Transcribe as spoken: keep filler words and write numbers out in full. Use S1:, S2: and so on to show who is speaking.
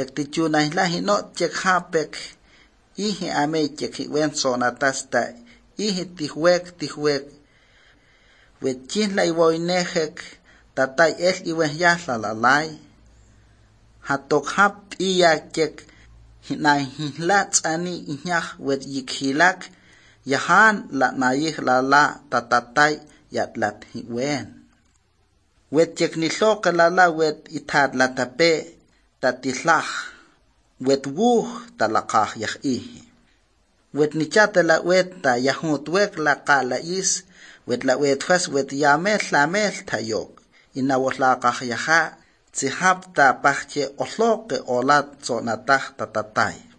S1: hektichu na la hino chek hapek ihi ame chek wen sonatasta ihi tihwek tihwek wet chin la iwoinehek tatay el iwen yahla lalay hatok hap iya chek na hihlatz ani inyah wet yikhilak yahan la nayih lala tatatay yatlat hiwen wet chek nilok lala wet itad la tape tatillah wet wuh talakah yah ihi wet nichata la wet ta yahut wek la qala is wet la wet fas wet yamel lamel tayok inawlaqah yaha tsihap ta pahche ohlok olat sonatah tatatay